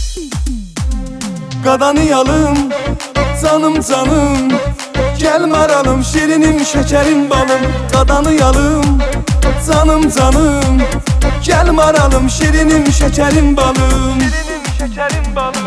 Qadanıyalım, canım canım, gel maralım, şirinim şekerim balım. Qadanıyalım, canım canım, gel maralım, şirinim şekerim balım. Şekerim balım.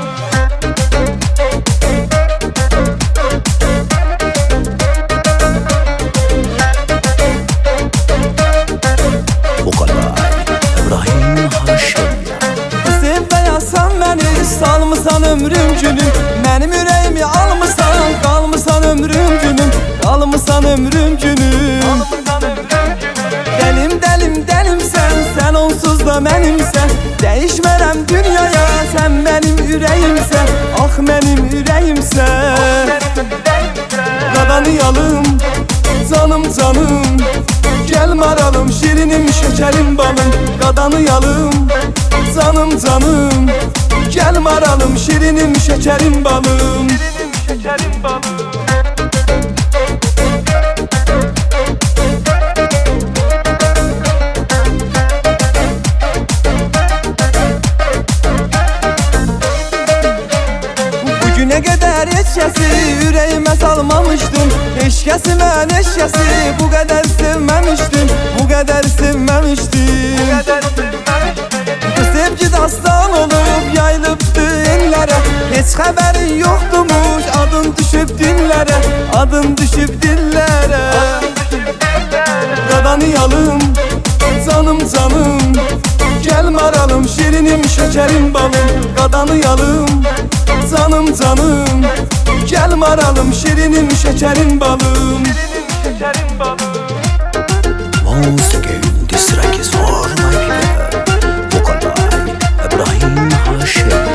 Salmısan ömrüm günüm, benim yüreğimi almısan. Kalmısan ömrüm günüm, kalmısan ömrüm günüm. Delim delim delim sen onsuz da benimsen. Değişmerem dünyaya, sen benim yüreğimsen. Ah benim yüreğimsen. Qadanıyalım, canım canım, gel maralım, şirinim şekerim balım. Qadanıyalım, canım canım, gel maralım, şirinim şekerim balım. Şekerim balım. Bugüne kadar eşkəsi yüreğime salmamıştım. Eşkəsi mən eşkəsi bu kadar sevmemiştim. Bu kadar sevmemiştim. Bu sevgi dastan olup yayılıptı enlere. Hiç xəbərin yoxdurmuş, adın düşüp dinlere. Adın düşüp dillere. Qadanıyalım, canım canım, gel maralım, şirinim şekerim balım. Qadanıyalım, canım canım, gel maralım, şirinim şekerim balım. Şekerim balım. Once again, this track is for my people. Vocal by İbrahim Haşim.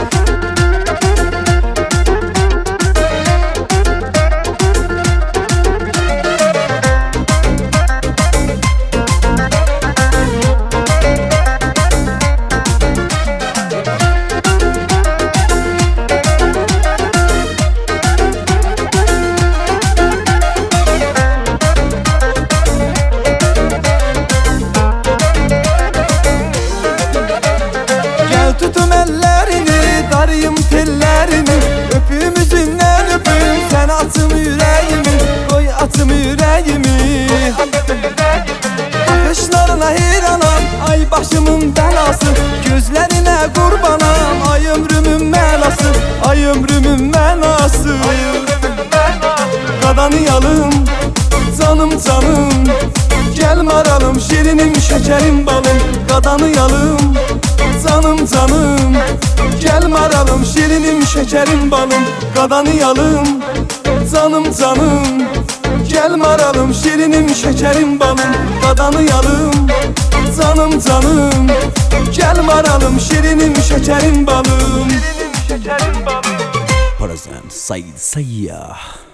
Tutum ellerini, darayım tellerini. Öpüm üzündən öpüm, sen atım yüreğimi. Koy atım yüreğimi. Bakışlarına heyranam, ay başımın belası. Gözlerine kurbanam, ay ömrümün melası. Ay ömrümün melası. Qadanıyalım, canım canım, gel maralım, şirinim şekerim balım. Qadanıyalım, canım canım, gel maralım, şirinim şekerim balım. Qadanıyalım, canım canım, gel maralım, şirinim şekerim balım. Qadanıyalım, canım canım, gel maralım, şirinim şekerim balım. Present Said Sayyah.